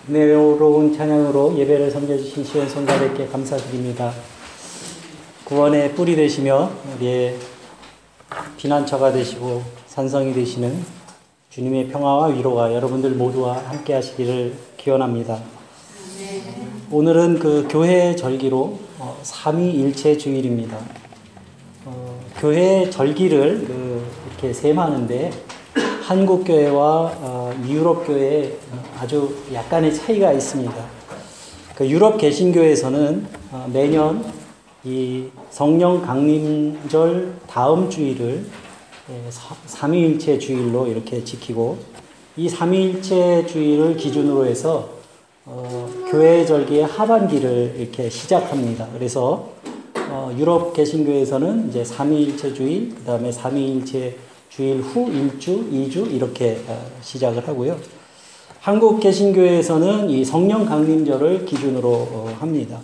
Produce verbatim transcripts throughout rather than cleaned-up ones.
은혜로운 찬양으로 예배를 섬겨주신 시온 성가대께 감사드립니다. 구원의 뿔이 되시며 우리의 피난처가 되시고 산성이 되시는 주님의 평화와 위로가 여러분들 모두와 함께 하시기를 기원합니다. 오늘은 그 교회 절기로 어, 삼위일체 주일입니다. 어, 교회 절기를 그 이렇게 셈하는데 한국 교회와 어, 유럽 교회에 아주 약간의 차이가 있습니다. 그 유럽 개신교에서는 어, 매년 이 성령 강림절 다음 주일을 예, 삼위일체 주일로 이렇게 지키고, 이 삼위일체 주일을 기준으로 해서 어, 교회 절기의 하반기를 이렇게 시작합니다. 그래서 어, 유럽 개신교에서는 이제 삼위일체 주일, 그 다음에 삼위일체 주일 후 일 주, 이 주 이렇게 어, 시작을 하고요. 한국 개신교에서는 이 성령 강림절을 기준으로 어, 합니다.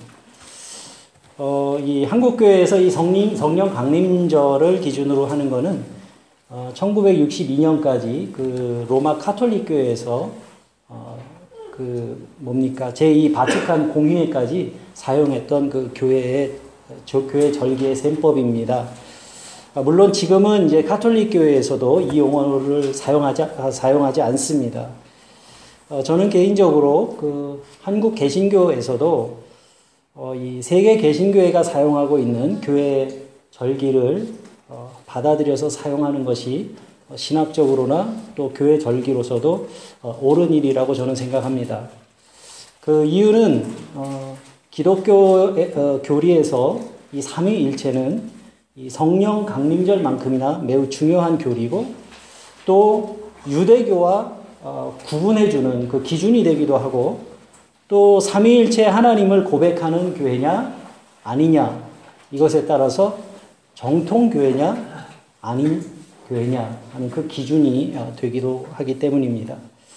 어, 이 한국교회에서 이 성령, 성령 강림절을 기준으로 하는 것은 어, 천구백육십이 년까지 그 로마 카톨릭 교회에서 어, 그 뭡니까 제이 바티칸 공의회까지 사용했던 그 교회의 저 교회 절기의 셈법입니다. 물론 지금은 이제 카톨릭 교회에서도 이 용어를 사용하지 사용하지 않습니다. 어, 저는 개인적으로 그 한국 개신교에서도 어, 이 세계 개신교회가 사용하고 있는 교회 절기를 어, 받아들여서 사용하는 것이 어, 신학적으로나 또 교회 절기로서도 어, 옳은 일이라고 저는 생각합니다. 그 이유는 어, 기독교 어, 교리에서 이 삼위일체는 이 성령 강림절만큼이나 매우 중요한 교리고, 또 유대교와 어, 구분해주는 그 기준이 되기도 하고, 또 삼위일체 하나님을 고백하는 교회냐 아니냐, 이것에 따라서 정통교회냐 아닌 교회냐 하는 그 기준이 되기도 하기 때문입니다.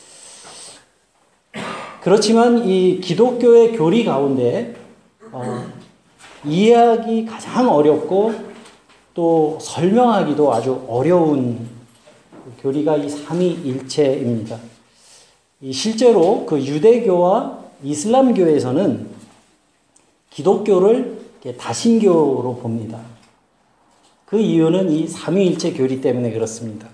그렇지만 이 기독교의 교리 가운데 어, 이해하기 가장 어렵고 또 설명하기도 아주 어려운 교리가 이 삼위일체입니다. 이 실제로 그 유대교와 이슬람교에서는 기독교를 다신교로 봅니다. 그 이유는 이 삼위일체 교리 때문에 그렇습니다.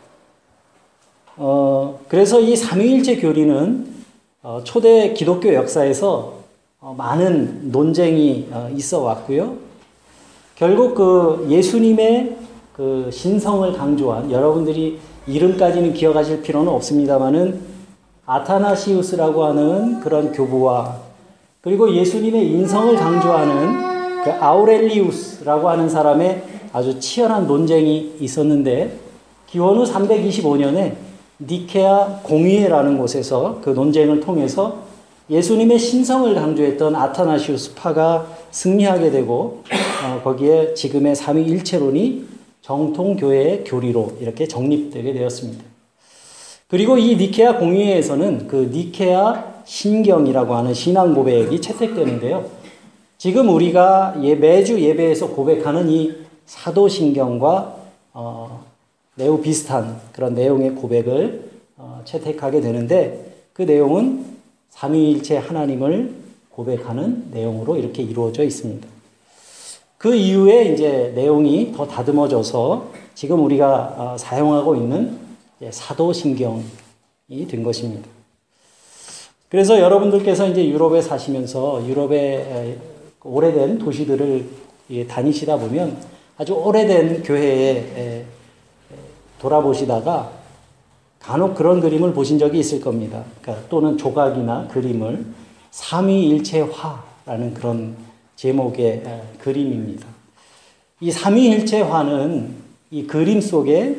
어, 그래서 이 삼위일체 교리는 어, 초대 기독교 역사에서 어, 많은 논쟁이 어, 있어 왔고요. 결국 그 예수님의 그 신성을 강조한, 여러분들이 이름까지는 기억하실 필요는 없습니다만은 아타나시우스라고 하는 그런 교부와, 그리고 예수님의 인성을 강조하는 그 아우렐리우스라고 하는 사람의 아주 치열한 논쟁이 있었는데, 기원 후 삼백이십오 년에 니케아 공의회라는 곳에서 그 논쟁을 통해서 예수님의 신성을 강조했던 아타나시우스 파가 승리하게 되고, 어, 거기에 지금의 삼위일체론이 정통교회의 교리로 이렇게 정립되게 되었습니다. 그리고 이 니케아 공의회에서는 그 니케아 신경이라고 하는 신앙 고백이 채택되는데요. 지금 우리가 예, 매주 예배에서 고백하는 이 사도신경과 어, 매우 비슷한 그런 내용의 고백을 어, 채택하게 되는데, 그 내용은 삼위일체 하나님을 고백하는 내용으로 이렇게 이루어져 있습니다. 그 이후에 이제 내용이 더 다듬어져서 지금 우리가 어, 사용하고 있는 사도신경이 된 것입니다. 그래서 여러분들께서 이제 유럽에 사시면서 유럽의 오래된 도시들을 다니시다 보면 아주 오래된 교회에 돌아보시다가 간혹 그런 그림을 보신 적이 있을 겁니다. 그러니까 또는 조각이나 그림을 삼위일체화라는 그런 제목의 그림입니다. 이 삼위일체화는 이 그림 속에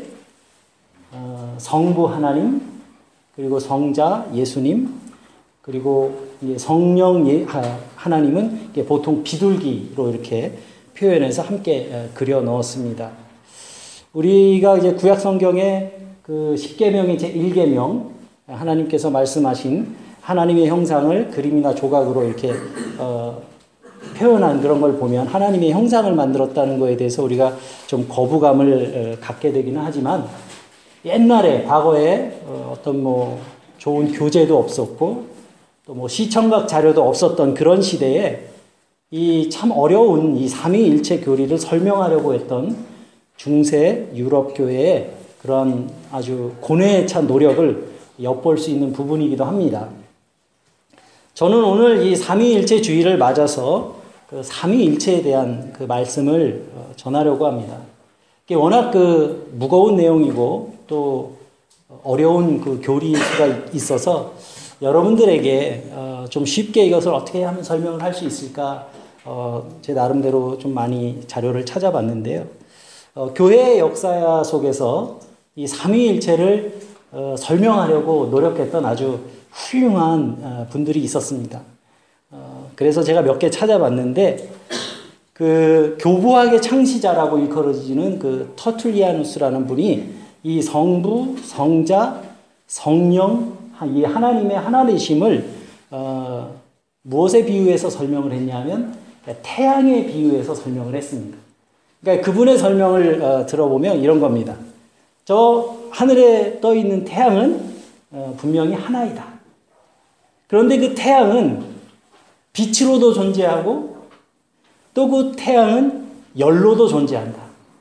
성부 하나님, 그리고 성자 예수님, 그리고 성령 하나님은 보통 비둘기로 이렇게 표현해서 함께 그려 넣었습니다. 우리가 이제 구약 성경에 그 십계명의 제일 계명, 하나님께서 말씀하신 하나님의 형상을 그림이나 조각으로 이렇게 어, 표현한 그런 걸 보면 하나님의 형상을 만들었다는 거에 대해서 우리가 좀 거부감을 갖게 되기는 하지만, 옛날에 과거에 어떤 뭐 좋은 교재도 없었고 또 뭐 시청각 자료도 없었던 그런 시대에 이 참 어려운 이 삼위일체 교리를 설명하려고 했던 중세 유럽 교회의 그런 아주 고뇌에 찬 노력을 엿볼 수 있는 부분이기도 합니다. 저는 오늘 이 삼위일체주의를 맞아서 그 삼위일체에 대한 그 말씀을 전하려고 합니다. 이게 워낙 그 무거운 내용이고 또 어려운 그 교리가 있어서 여러분들에게 좀 쉽게 이것을 어떻게 하면 설명을 할 수 있을까 제 나름대로 좀 많이 자료를 찾아봤는데요. 교회의 역사 속에서 이 삼위일체를 설명하려고 노력했던 아주 훌륭한 분들이 있었습니다. 그래서 제가 몇 개 찾아봤는데 그 교부학의 창시자라고 일컬어지는 그 터툴리아누스라는 분이 이 성부, 성자, 성령, 이 하나님의 하나되심을 어, 무엇에 비유해서 설명을 했냐면 태양에 비유해서 설명을 했습니다. 그러니까 그분의 설명을 어, 들어보면 이런 겁니다. 저 하늘에 떠 있는 태양은 어, 분명히 하나이다. 그런데 그 태양은 빛으로도 존재하고 또 그 태양은 열로도 존재한다.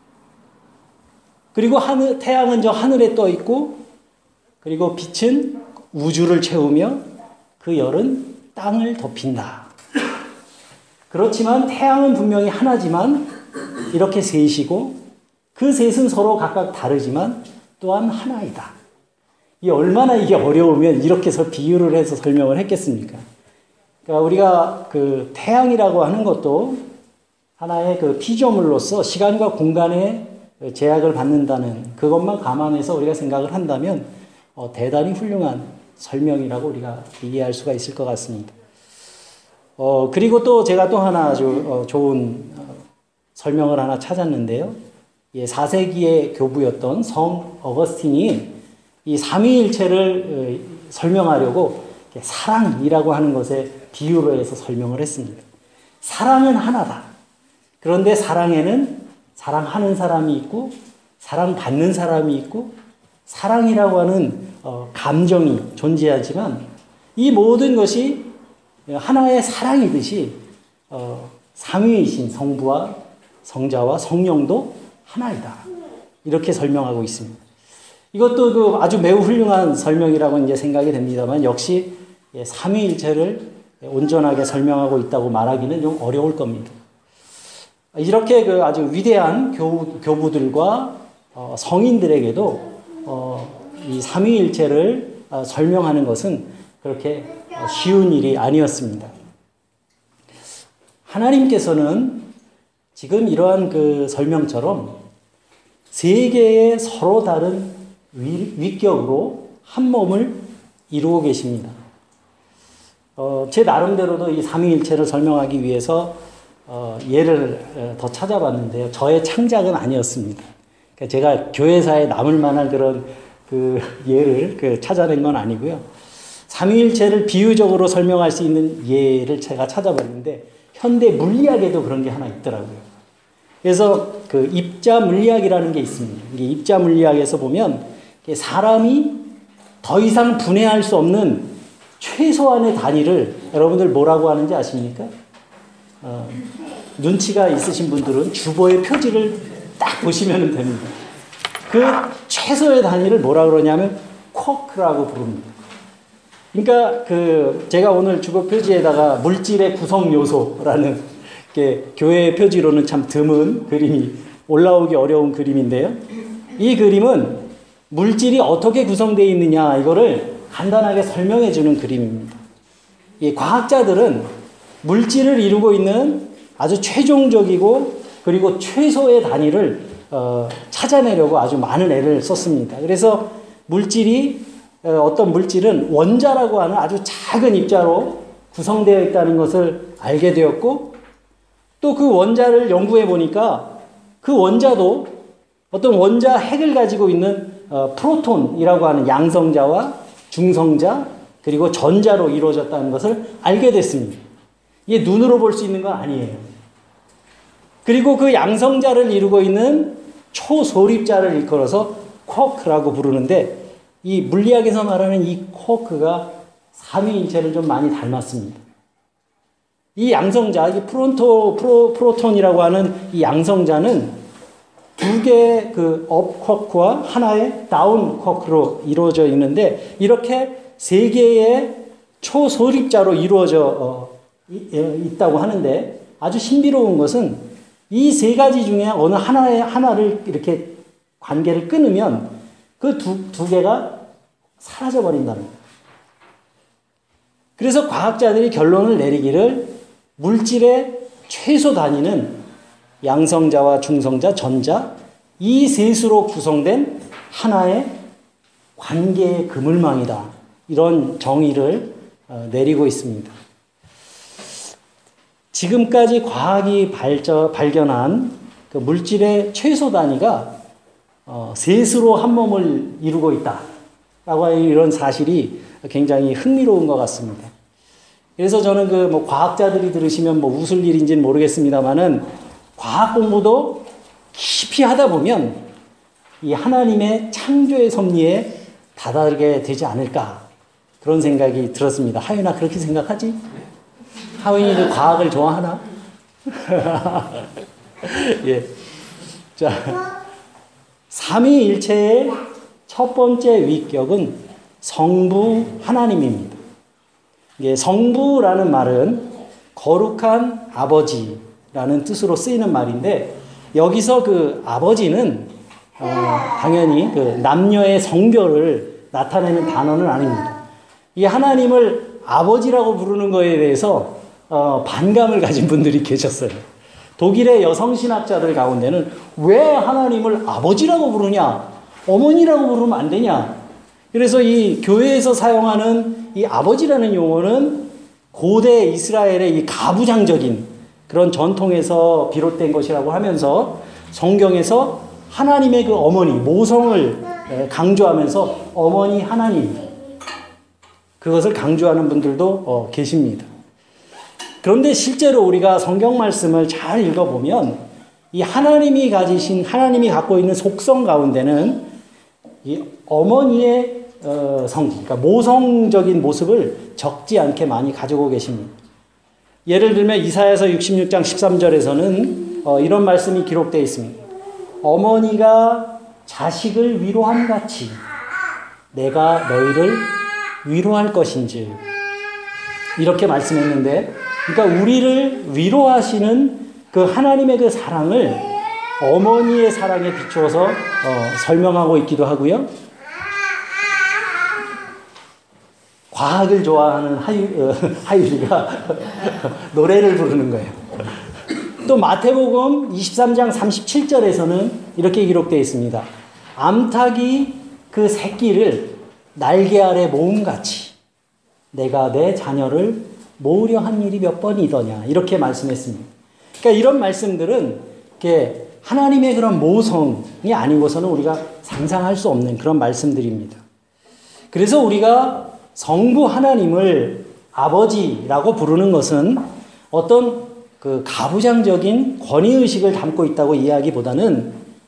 그리고 하늘, 태양은 저 하늘에 떠 있고 그리고 빛은 우주를 채우며 그 열은 땅을 덮인다. 그렇지만 태양은 분명히 하나지만 이렇게 셋이고 그 셋은 서로 각각 다르지만 또한 하나이다. 이 얼마나 이게 어려우면 이렇게 해서 비유를 해서 설명을 했겠습니까? 그러니까 우리가 그 태양이라고 하는 것도 하나의 그 피조물로서 시간과 공간의 제약을 받는다는 그것만 감안해서 우리가 생각을 한다면 어, 대단히 훌륭한 설명이라고 우리가 이해할 수가 있을 것 같습니다. 어, 그리고 또 제가 또 하나 아주 어, 좋은 어, 설명을 하나 찾았는데요. 예, 사 세기의 교부였던 성 어거스틴이 이 삼위일체를 어, 설명하려고 사랑이라고 하는 것에 비유로 해서 설명을 했습니다. 사랑은 하나다. 그런데 사랑에는 사랑하는 사람이 있고 사랑받는 사람이 있고 사랑이라고 하는 어, 감정이 존재하지만 이 모든 것이 하나의 사랑이듯이 어, 삼위이신 성부와 성자와 성령도 하나이다. 이렇게 설명하고 있습니다. 이것도 그 아주 매우 훌륭한 설명이라고 이제 생각이 됩니다만 역시 삼위일체를 온전하게 설명하고 있다고 말하기는 좀 어려울 겁니다. 이렇게 그 아주 위대한 교부, 교부들과 어, 성인들에게도 어, 이 삼위일체를 어, 설명하는 것은 그렇게 어, 쉬운 일이 아니었습니다. 하나님께서는 지금 이러한 그 설명처럼 세 개의 서로 다른 위, 위격으로 한 몸을 이루고 계십니다. 어, 제 나름대로도 이 삼위일체를 설명하기 위해서 어, 예를 더 찾아봤는데요. 저의 창작은 아니었습니다. 그러니까 제가 교회사에 남을 만한 그런 그 예를 그 찾아낸 건 아니고요. 삼위일체를 비유적으로 설명할 수 있는 예를 제가 찾아봤는데 현대 물리학에도 그런 게 하나 있더라고요. 그래서 그 입자 물리학이라는 게 있습니다. 이게 입자 물리학에서 보면 사람이 더 이상 분해할 수 없는 최소한의 단위를 여러분들 뭐라고 하는지 아십니까? 어, 눈치가 있으신 분들은 주보의 표지를 딱 보시면 됩니다. 그 최소의 단위를 뭐라 그러냐면 쿼크라고 부릅니다. 그러니까 그 제가 오늘 주보 표지에다가 물질의 구성 요소라는 게 교회 표지로는 참 드문 그림이 올라오기 어려운 그림인데요. 이 그림은 물질이 어떻게 구성되어 있느냐 이거를 간단하게 설명해 주는 그림입니다. 이 과학자들은 물질을 이루고 있는 아주 최종적이고 그리고 최소의 단위를 어, 찾아내려고 아주 많은 애를 썼습니다. 그래서 물질이 어, 어떤 물질은 원자라고 하는 아주 작은 입자로 구성되어 있다는 것을 알게 되었고 또 그 원자를 연구해 보니까 그 원자도 어떤 원자 핵을 가지고 있는 어, 프로톤이라고 하는 양성자와 중성자 그리고 전자로 이루어졌다는 것을 알게 됐습니다. 이게 눈으로 볼 수 있는 건 아니에요. 그리고 그 양성자를 이루고 있는 초소립자를 일컬어서 쿼크라고 부르는데 이 물리학에서 말하는 이 쿼크가 삼위일체를 좀 많이 닮았습니다. 이 양성자, 이 프론토, 프로, 프로톤이라고 하는 이 양성자는 두 개의 그 업 쿼크와 하나의 다운 쿼크로 이루어져 있는데, 이렇게 세 개의 초소립자로 이루어져 어, 이, 있다고 하는데, 아주 신비로운 것은 이 세 가지 중에 어느 하나의 하나를 이렇게 관계를 끊으면 그 두, 두 개가 사라져 버린답니다. 그래서 과학자들이 결론을 내리기를 물질의 최소 단위는 양성자와 중성자, 전자, 이 셋으로 구성된 하나의 관계의 그물망이다. 이런 정의를 내리고 있습니다. 지금까지 과학이 발저, 발견한 그 물질의 최소 단위가 어, 셋으로 한 몸을 이루고 있다. 라고 하는 이런 사실이 굉장히 흥미로운 것 같습니다. 그래서 저는 그 뭐 과학자들이 들으시면 뭐 웃을 일인지는 모르겠습니다만은, 과학 공부도 깊이 하다 보면 이 하나님의 창조의 섭리에 다다르게 되지 않을까, 그런 생각이 들었습니다. 하윤아, 그렇게 생각하지? 하윤이도 과학을 좋아하나? 예. 자, 삼위일체의 첫 번째 위격은 성부 하나님입니다. 예, 성부라는 말은 거룩한 아버지라는 뜻으로 쓰이는 말인데, 여기서 그 아버지는 어, 당연히 그 남녀의 성별을 나타내는 단어는 아닙니다. 이 하나님을 아버지라고 부르는 거에 대해서 어, 반감을 가진 분들이 계셨어요. 독일의 여성 신학자들 가운데는 왜 하나님을 아버지라고 부르냐, 어머니라고 부르면 안 되냐. 그래서 이 교회에서 사용하는 이 아버지라는 용어는 고대 이스라엘의 이 가부장적인 그런 전통에서 비롯된 것이라고 하면서, 성경에서 하나님의 그 어머니, 모성을 강조하면서 어머니 하나님, 그것을 강조하는 분들도 어, 계십니다. 그런데 실제로 우리가 성경 말씀을 잘 읽어보면 이 하나님이 가지신, 하나님이 갖고 있는 속성 가운데는 이 어머니의 어, 성질, 그러니까 모성적인 모습을 적지 않게 많이 가지고 계십니다. 예를 들면 이사야서 육십육 장 십삼 절에서는 어, 이런 말씀이 기록되어 있습니다. 어머니가 자식을 위로함 같이 내가 너희를 위로할 것인지, 이렇게 말씀했는데, 그러니까 우리를 위로하시는 그 하나님의 그 사랑을 어머니의 사랑에 비추어서 어, 설명하고 있기도 하고요. 과학을 좋아하는 하유, 어, 하유리가 노래를 부르는 거예요. 또 마태복음 이십삼 장 삼십칠 절에서는 이렇게 기록되어 있습니다. 암탉이 그 새끼를 날개 아래 모음같이 내가 내 자녀를 모으려 한 일이 몇 번이더냐, 이렇게 말씀했습니다. 그러니까 이런 말씀들은 이렇게 하나님의 그런 모성이 아니고서는 우리가 상상할 수 없는 그런 말씀들입니다. 그래서 우리가 성부 하나님을 아버지라고 부르는 것은 어떤 그 가부장적인 권위의식을 담고 있다고 이해하기보다는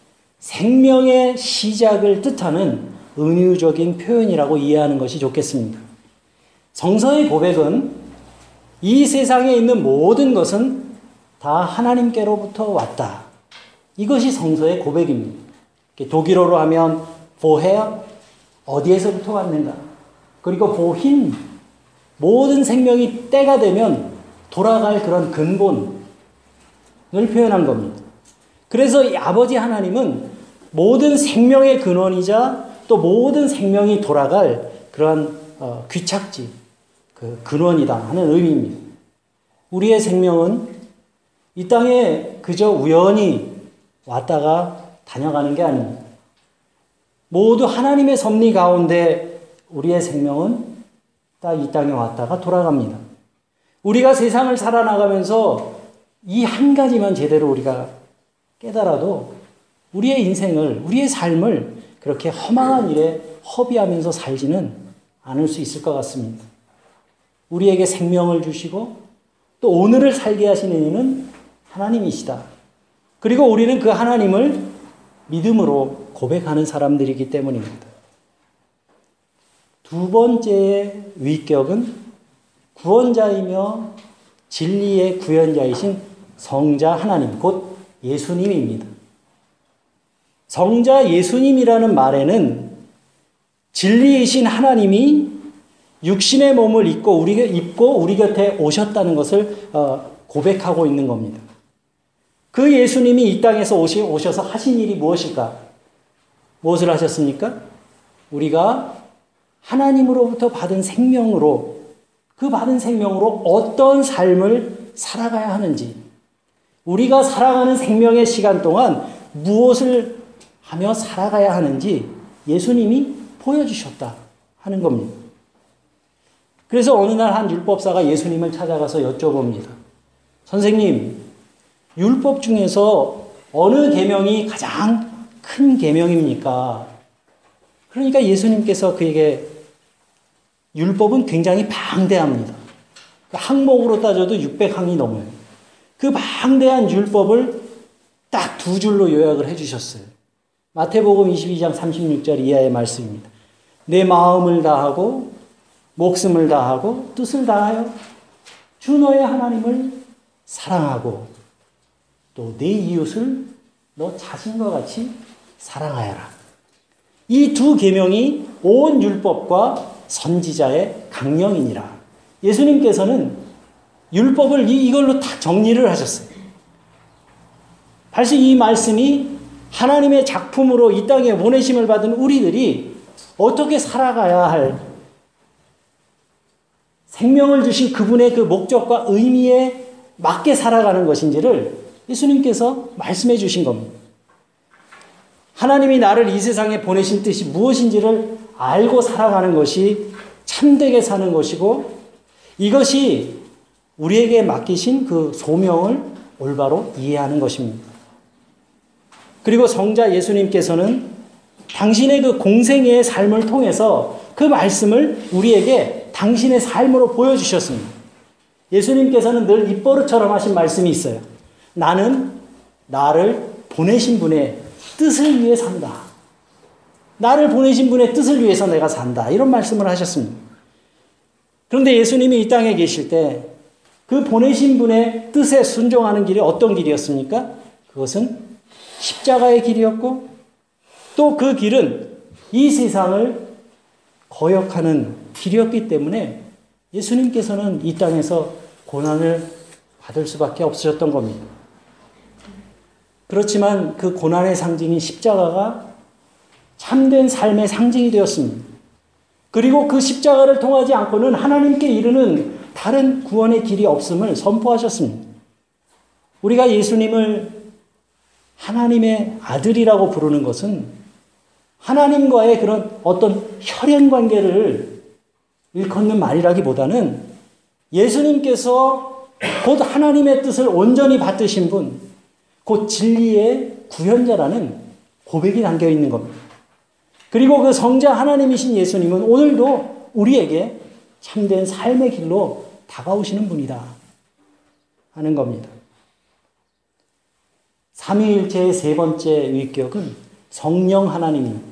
생명의 시작을 뜻하는 은유적인 표현이라고 이해하는 것이 좋겠습니다. 성서의 고백은 이 세상에 있는 모든 것은 다 하나님께로부터 왔다. 이것이 성서의 고백입니다. 독일어로 하면 woher, 어디에서부터 왔는가. 그리고 wohin, 모든 생명이 때가 되면 돌아갈 그런 근본을 표현한 겁니다. 그래서 이 아버지 하나님은 모든 생명의 근원이자 또 모든 생명이 돌아갈 그러한 어, 귀착지, 그 근원이다 하는 의미입니다. 우리의 생명은 이 땅에 그저 우연히 왔다가 다녀가는 게 아닙니다. 모두 하나님의 섭리 가운데 우리의 생명은 딱 이 땅에 왔다가 돌아갑니다. 우리가 세상을 살아나가면서 이 한 가지만 제대로 우리가 깨달아도 우리의 인생을, 우리의 삶을 그렇게 허망한 일에 허비하면서 살지는 않을 수 있을 것 같습니다. 우리에게 생명을 주시고 또 오늘을 살게 하시는 이는 하나님이시다. 그리고 우리는 그 하나님을 믿음으로 고백하는 사람들이기 때문입니다. 두 번째의 위격은 구원자이며 진리의 구현자이신 성자 하나님, 곧 예수님입니다. 성자 예수님이라는 말에는 진리이신 하나님이 육신의 몸을 입고 우리, 입고 우리 곁에 오셨다는 것을 고백하고 있는 겁니다. 그 예수님이 이 땅에서 오시, 오셔서 하신 일이 무엇일까? 무엇을 하셨습니까? 우리가 하나님으로부터 받은 생명으로, 그 받은 생명으로 어떤 삶을 살아가야 하는지, 우리가 살아가는 생명의 시간 동안 무엇을 하며 살아가야 하는지 예수님이 보여주셨다 하는 겁니다. 그래서 어느 날 한 율법사가 예수님을 찾아가서 여쭤봅니다. 선생님, 율법 중에서 어느 계명이 가장 큰 계명입니까? 그러니까 예수님께서 그에게 율법은 굉장히 방대합니다. 항목으로 따져도 육백 항이 넘어요. 그 방대한 율법을 딱 두 줄로 요약을 해주셨어요. 마태복음 이십이 장 삼십육 절 이하의 말씀입니다. 내 마음을 다하고 목숨을 다하고 뜻을 다하여 주 너의 하나님을 사랑하고 또 내 이웃을 너 자신과 같이 사랑하여라. 이 두 계명이 온 율법과 선지자의 강령이니라. 예수님께서는 율법을 이걸로 다 정리를 하셨어요. 사실 이 말씀이 하나님의 작품으로 이 땅에 보내심을 받은 우리들이 어떻게 살아가야 할, 생명을 주신 그분의 그 목적과 의미에 맞게 살아가는 것인지를 예수님께서 말씀해 주신 겁니다. 하나님이 나를 이 세상에 보내신 뜻이 무엇인지를 알고 살아가는 것이 참되게 사는 것이고, 이것이 우리에게 맡기신 그 소명을 올바로 이해하는 것입니다. 그리고 성자 예수님께서는 당신의 그 공생애의 삶을 통해서 그 말씀을 우리에게 당신의 삶으로 보여주셨습니다. 예수님께서는 늘 입버릇처럼 하신 말씀이 있어요. 나는 나를 보내신 분의 뜻을 위해 산다. 나를 보내신 분의 뜻을 위해서 내가 산다. 이런 말씀을 하셨습니다. 그런데 예수님이 이 땅에 계실 때 그 보내신 분의 뜻에 순종하는 길이 어떤 길이었습니까? 그것은 십자가의 길이었고, 또 그 길은 이 세상을 거역하는 길이었기 때문에 예수님께서는 이 땅에서 고난을 받을 수밖에 없으셨던 겁니다. 그렇지만 그 고난의 상징인 십자가가 참된 삶의 상징이 되었습니다. 그리고 그 십자가를 통하지 않고는 하나님께 이르는 다른 구원의 길이 없음을 선포하셨습니다. 우리가 예수님을 하나님의 아들이라고 부르는 것은 하나님과의 그런 어떤 혈연 관계를 일컫는 말이라기보다는 예수님께서 곧 하나님의 뜻을 온전히 받으신 분, 곧 진리의 구현자라는 고백이 담겨 있는 겁니다. 그리고 그 성자 하나님이신 예수님은 오늘도 우리에게 참된 삶의 길로 다가오시는 분이다 하는 겁니다. 삼위일체의 세 번째 위격은 성령 하나님입니다.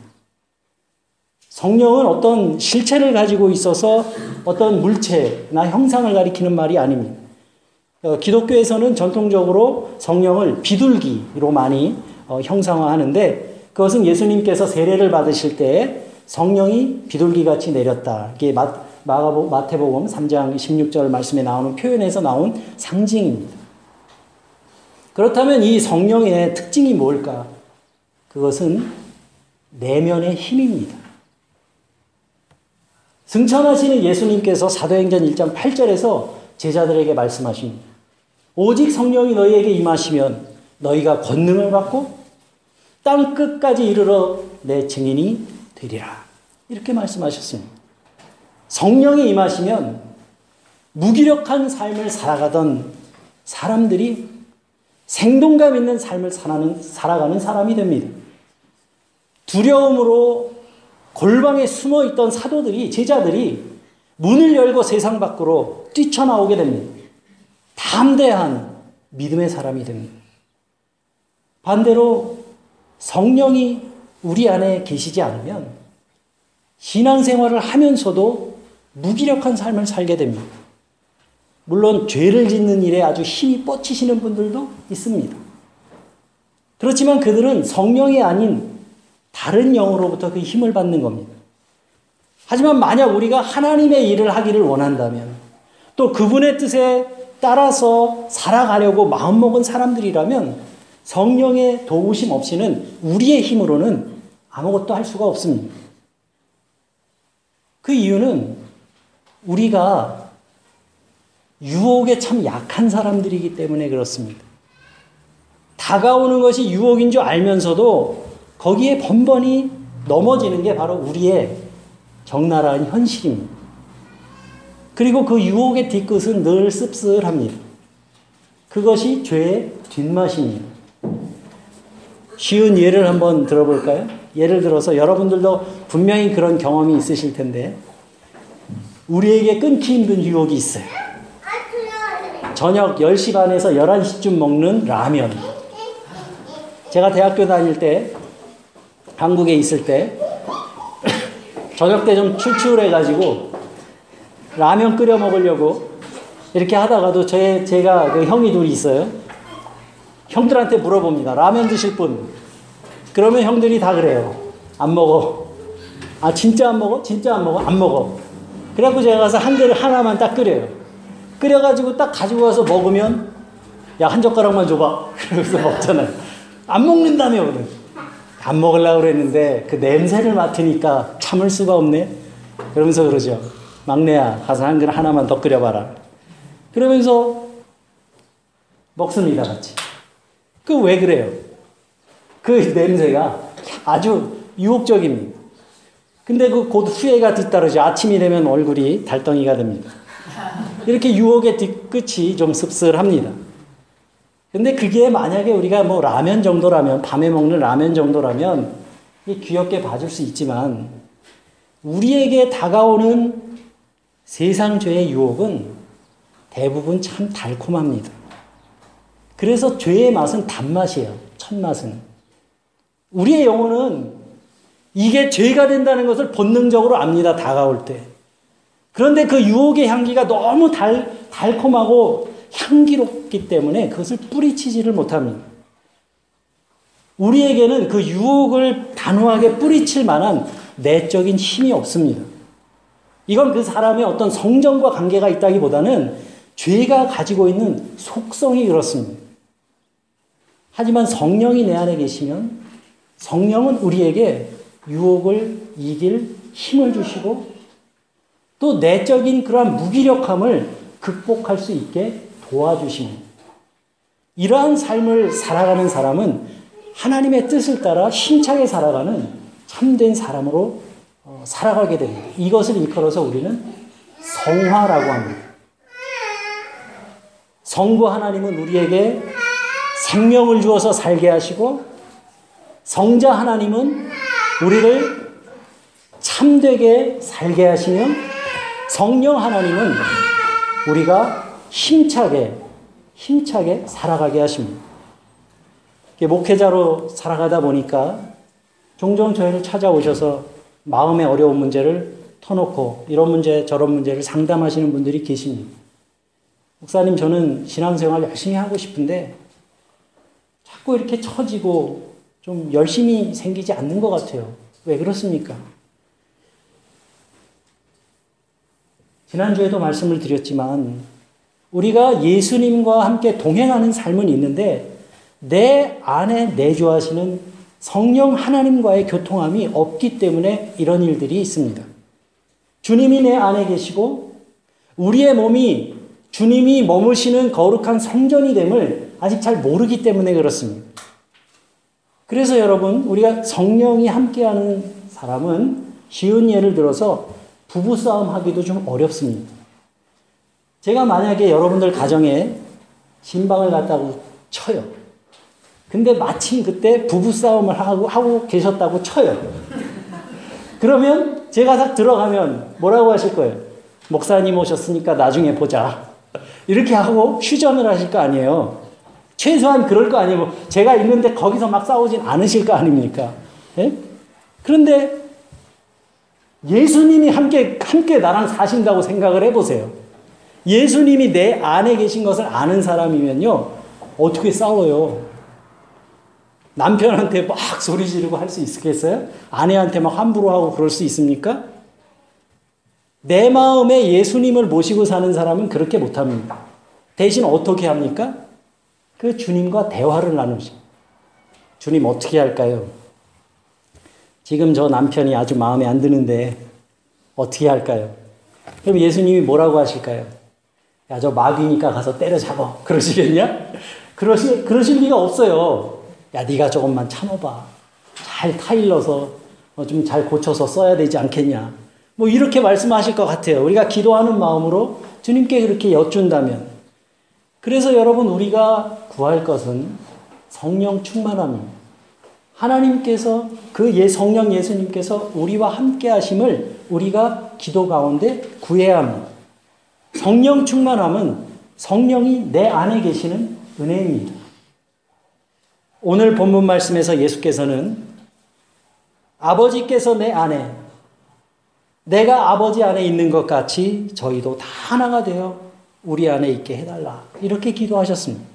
성령은 어떤 실체를 가지고 있어서 어떤 물체나 형상을 가리키는 말이 아닙니다. 기독교에서는 전통적으로 성령을 비둘기로 많이 형상화하는데, 그것은 예수님께서 세례를 받으실 때 성령이 비둘기같이 내렸다. 이게 마가복, 마태복음 삼 장 십육 절 말씀에 나오는 표현에서 나온 상징입니다. 그렇다면 이 성령의 특징이 뭘까? 그것은 내면의 힘입니다. 승천하시는 예수님께서 사도행전 일 장 팔 절에서 제자들에게 말씀하십니다. 오직 성령이 너희에게 임하시면 너희가 권능을 받고 땅 끝까지 이르러 내 증인이 되리라. 이렇게 말씀하셨습니다. 성령이 임하시면 무기력한 삶을 살아가던 사람들이 생동감 있는 삶을 살아가는, 살아가는 사람이 됩니다. 두려움으로 골방에 숨어 있던 사도들이, 제자들이 문을 열고 세상 밖으로 뛰쳐나오게 됩니다. 담대한 믿음의 사람이 됩니다. 반대로 성령이 우리 안에 계시지 않으면 신앙생활을 하면서도 무기력한 삶을 살게 됩니다. 물론 죄를 짓는 일에 아주 힘이 뻗치시는 분들도 있습니다. 그렇지만 그들은 성령이 아닌 다른 영으로부터 그 힘을 받는 겁니다. 하지만 만약 우리가 하나님의 일을 하기를 원한다면, 또 그분의 뜻에 따라서 살아가려고 마음먹은 사람들이라면 성령의 도우심 없이는 우리의 힘으로는 아무것도 할 수가 없습니다. 그 이유는 우리가 유혹에 참 약한 사람들이기 때문에 그렇습니다. 다가오는 것이 유혹인 줄 알면서도 거기에 번번이 넘어지는 게 바로 우리의 적나라한 현실입니다. 그리고 그 유혹의 뒤끝은 늘 씁쓸합니다. 그것이 죄의 뒷맛입니다. 쉬운 예를 한번 들어볼까요? 예를 들어서 여러분들도 분명히 그런 경험이 있으실 텐데, 우리에게 끊기 힘든 유혹이 있어요. 저녁 열 시 반에서 열한 시쯤 먹는 라면. 제가 대학교 다닐 때, 한국에 있을 때 저녁 때 좀 출출해가지고 라면 끓여 먹으려고 이렇게 하다가도 제, 제가 그 형이 둘이 있어요. 형들한테 물어봅니다. 라면 드실 분? 그러면 형들이 다 그래요. 안 먹어. 아, 진짜 안 먹어? 진짜 안 먹어? 안 먹어. 그래갖고 제가 가서 한 그릇 하나만 딱 끓여요. 끓여가지고 딱 가지고 와서 먹으면, 야, 한 젓가락만 줘봐. 그러면서 먹잖아요. 안 먹는다며, 오늘. 안 먹으려고 그랬는데 그 냄새를 맡으니까 참을 수가 없네. 그러면서 그러죠. 막내야, 가서 한 그릇 하나만 더 끓여봐라. 그러면서 먹습니다, 같이. 그 왜 그래요? 그 냄새가 아주 유혹적입니다. 근데 그 곧 후회가 뒤따르죠. 아침이 되면 얼굴이 달덩이가 됩니다. 이렇게 유혹의 뒤끝이 좀 씁쓸합니다. 근데 그게 만약에 우리가 뭐 라면 정도라면, 밤에 먹는 라면 정도라면 귀엽게 봐줄 수 있지만, 우리에게 다가오는 세상 죄의 유혹은 대부분 참 달콤합니다. 그래서 죄의 맛은 단맛이에요. 첫 맛은. 우리의 영혼은 이게 죄가 된다는 것을 본능적으로 압니다. 다가올 때. 그런데 그 유혹의 향기가 너무 달, 달콤하고 향기롭기 때문에 그것을 뿌리치지를 못합니다. 우리에게는 그 유혹을 단호하게 뿌리칠 만한 내적인 힘이 없습니다. 이건 그 사람의 어떤 성정과 관계가 있다기보다는 죄가 가지고 있는 속성이 그렇습니다. 하지만 성령이 내 안에 계시면 성령은 우리에게 유혹을 이길 힘을 주시고 또 내적인 그러한 무기력함을 극복할 수 있게 도와주십니다. 이러한 삶을 살아가는 사람은 하나님의 뜻을 따라 힘차게 살아가는 참된 사람으로 살아가게 됩니다. 이것을 일컬어서 우리는 성화라고 합니다. 성부 하나님은 우리에게 생명을 주어서 살게 하시고, 성자 하나님은 우리를 참되게 살게 하시며, 성령 하나님은 우리가 힘차게 힘차게 살아가게 하십니다. 목회자로 살아가다 보니까 종종 저희를 찾아오셔서 마음의 어려운 문제를 터놓고 이런 문제 저런 문제를 상담하시는 분들이 계십니다. 목사님, 저는 신앙생활 열심히 하고 싶은데 자꾸 이렇게 처지고 좀 열심히 생기지 않는 것 같아요. 왜 그렇습니까? 지난주에도 말씀을 드렸지만 우리가 예수님과 함께 동행하는 삶은 있는데 내 안에 내주하시는 성령 하나님과의 교통함이 없기 때문에 이런 일들이 있습니다. 주님이 내 안에 계시고 우리의 몸이 주님이 머무시는 거룩한 성전이 됨을 아직 잘 모르기 때문에 그렇습니다. 그래서 여러분, 우리가 성령이 함께하는 사람은 쉬운 예를 들어서 부부싸움 하기도 좀 어렵습니다. 제가 만약에 여러분들 가정에 진방을 갔다고 쳐요. 근데 마침 그때 부부싸움을 하고, 하고 계셨다고 쳐요. 그러면 제가 딱 들어가면 뭐라고 하실 거예요? 목사님 오셨으니까 나중에 보자. 이렇게 하고 휴전을 하실 거 아니에요. 최소한 그럴 거 아니에요. 제가 있는데 거기서 막 싸우진 않으실 거 아닙니까? 예? 그런데 예수님이 함께, 함께 나랑 사신다고 생각을 해보세요. 예수님이 내 안에 계신 것을 아는 사람이면요, 어떻게 싸워요? 남편한테 막 소리 지르고 할 수 있겠어요? 아내한테 막 함부로 하고 그럴 수 있습니까? 내 마음에 예수님을 모시고 사는 사람은 그렇게 못합니다. 대신 어떻게 합니까? 그 주님과 대화를 나누십니다. 주님 어떻게 할까요? 지금 저 남편이 아주 마음에 안 드는데 어떻게 할까요? 그럼 예수님이 뭐라고 하실까요? 야, 저 마귀니까 가서 때려잡아. 그러시겠냐? 그러시, 그러실 리가 없어요. 야, 네가 조금만 참아봐. 잘 타일러서 좀 잘 고쳐서 써야 되지 않겠냐. 뭐 이렇게 말씀하실 것 같아요. 우리가 기도하는 마음으로 주님께 그렇게 여쭌다면. 그래서 여러분, 우리가 구할 것은 성령 충만함입니다. 하나님께서 그 예 성령 예수님께서 우리와 함께 하심을 우리가 기도 가운데 구해야 합니다. 성령 충만함은 성령이 내 안에 계시는 은혜입니다. 오늘 본문 말씀에서 예수께서는 아버지께서 내 안에, 내가 아버지 안에 있는 것 같이 저희도 다 하나가 되어 우리 안에 있게 해달라. 이렇게 기도하셨습니다.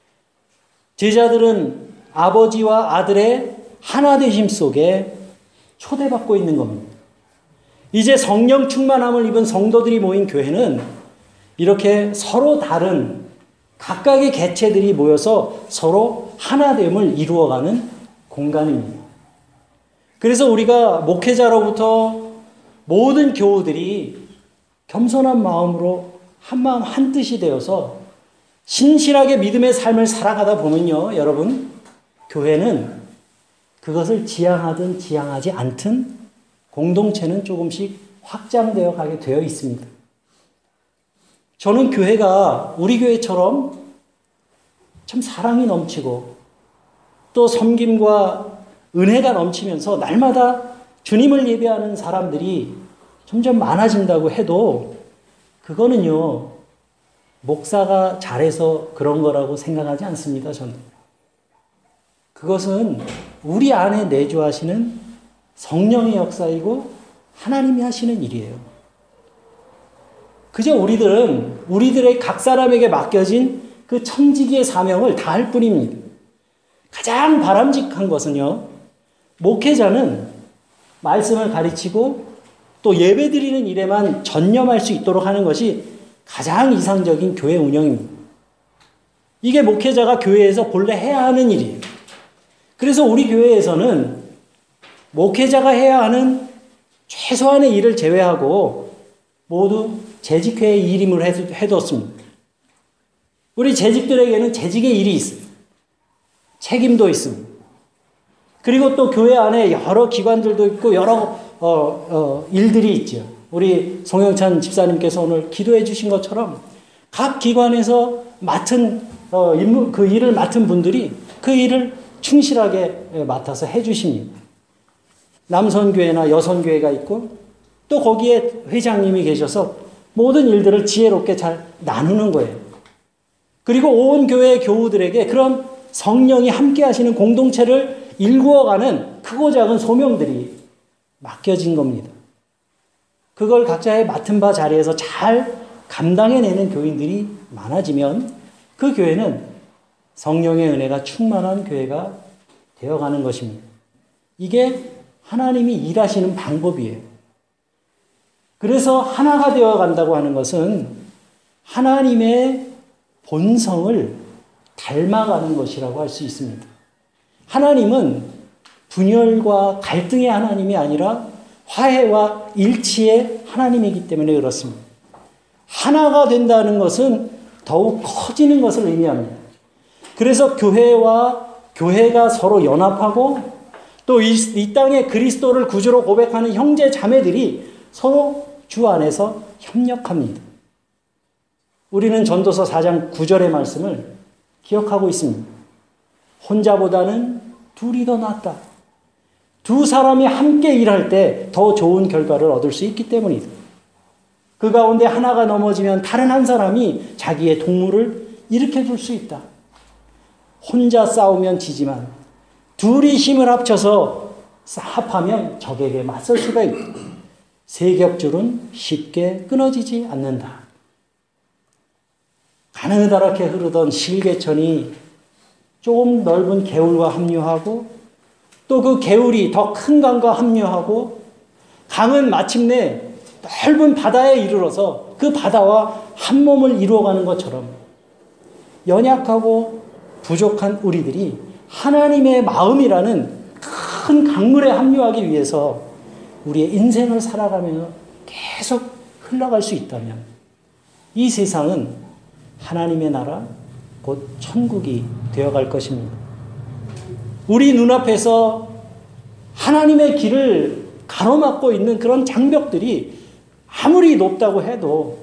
제자들은 아버지와 아들의 하나 되심 속에 초대받고 있는 겁니다. 이제 성령 충만함을 입은 성도들이 모인 교회는 이렇게 서로 다른 각각의 개체들이 모여서 서로 하나됨을 이루어가는 공간입니다. 그래서 우리가 목회자로부터 모든 교우들이 겸손한 마음으로 한마음 한뜻이 되어서 신실하게 믿음의 삶을 살아가다 보면요, 여러분, 교회는 그것을 지향하든 지향하지 않든 공동체는 조금씩 확장되어 가게 되어 있습니다. 저는 교회가 우리 교회처럼 참 사랑이 넘치고 또 섬김과 은혜가 넘치면서 날마다 주님을 예배하는 사람들이 점점 많아진다고 해도 그거는요, 목사가 잘해서 그런 거라고 생각하지 않습니다, 저는. 그것은 우리 안에 내주하시는 성령의 역사이고 하나님이 하시는 일이에요. 그저 우리들은 우리들의 각 사람에게 맡겨진 그 청지기의 사명을 다할 뿐입니다. 가장 바람직한 것은요, 목회자는 말씀을 가르치고 또 예배드리는 일에만 전념할 수 있도록 하는 것이 가장 이상적인 교회 운영입니다. 이게 목회자가 교회에서 본래 해야 하는 일이에요. 그래서 우리 교회에서는 목회자가 해야 하는 최소한의 일을 제외하고 모두 재직회의 일임을 해뒀습니다. 우리 재직들에게는 재직의 일이 있어요. 책임도 있습니다. 그리고 또 교회 안에 여러 기관들도 있고 여러 어, 어, 일들이 있죠. 우리 송영찬 집사님께서 오늘 기도해 주신 것처럼 각 기관에서 맡은 어, 임무, 그 일을 맡은 분들이 그 일을 충실하게 맡아서 해 주십니다. 남선교회나 여선교회가 있고 또 거기에 회장님이 계셔서 모든 일들을 지혜롭게 잘 나누는 거예요. 그리고 온 교회 교우들에게 그런 성령이 함께 하시는 공동체를 일구어가는 크고 작은 소명들이 맡겨진 겁니다. 그걸 각자의 맡은 바 자리에서 잘 감당해내는 교인들이 많아지면 그 교회는 성령의 은혜가 충만한 교회가 되어가는 것입니다. 이게 하나님이 일하시는 방법이에요. 그래서 하나가 되어간다고 하는 것은 하나님의 본성을 닮아가는 것이라고 할 수 있습니다. 하나님은 분열과 갈등의 하나님이 아니라 화해와 일치의 하나님이기 때문에 그렇습니다. 하나가 된다는 것은 더욱 커지는 것을 의미합니다. 그래서 교회와 교회가 서로 연합하고 또 이 이 땅에 그리스도를 구주로 고백하는 형제 자매들이 서로 주 안에서 협력합니다. 우리는 전도서 사 장 구 절의 말씀을 기억하고 있습니다. 혼자보다는 둘이 더 낫다. 두 사람이 함께 일할 때 더 좋은 결과를 얻을 수 있기 때문이다. 그 가운데 하나가 넘어지면 다른 한 사람이 자기의 동물을 일으켜 줄 수 있다. 혼자 싸우면 지지만 둘이 힘을 합쳐서 합하면 적에게 맞설 수가 있다. 세겹줄은 쉽게 끊어지지 않는다. 가느다랗게 흐르던 실개천이 조금 넓은 개울과 합류하고 또 그 개울이 더 큰 강과 합류하고 강은 마침내 넓은 바다에 이르러서 그 바다와 한 몸을 이루어가는 것처럼 연약하고 부족한 우리들이 하나님의 마음이라는 큰 강물에 합류하기 위해서 우리의 인생을 살아가며 계속 흘러갈 수 있다면 이 세상은 하나님의 나라, 곧 천국이 되어갈 것입니다. 우리 눈앞에서 하나님의 길을 가로막고 있는 그런 장벽들이 아무리 높다고 해도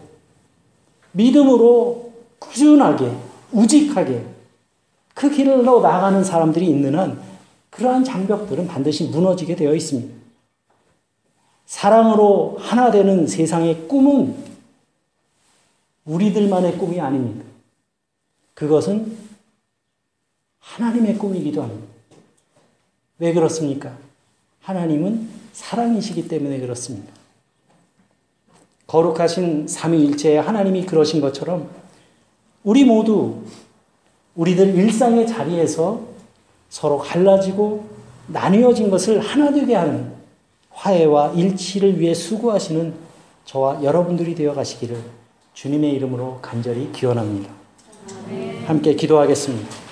믿음으로 꾸준하게, 우직하게 그 길로 나아가는 사람들이 있는 한 그러한 장벽들은 반드시 무너지게 되어 있습니다. 사랑으로 하나 되는 세상의 꿈은 우리들만의 꿈이 아닙니다. 그것은 하나님의 꿈이기도 합니다. 왜 그렇습니까? 하나님은 사랑이시기 때문에 그렇습니다. 거룩하신 삼위일체의 하나님이 그러신 것처럼 우리 모두 우리들 일상의 자리에서 서로 갈라지고 나뉘어진 것을 하나 되게 하는 화해와 일치를 위해 수고하시는 저와 여러분들이 되어 가시기를 주님의 이름으로 간절히 기원합니다. 함께 기도하겠습니다.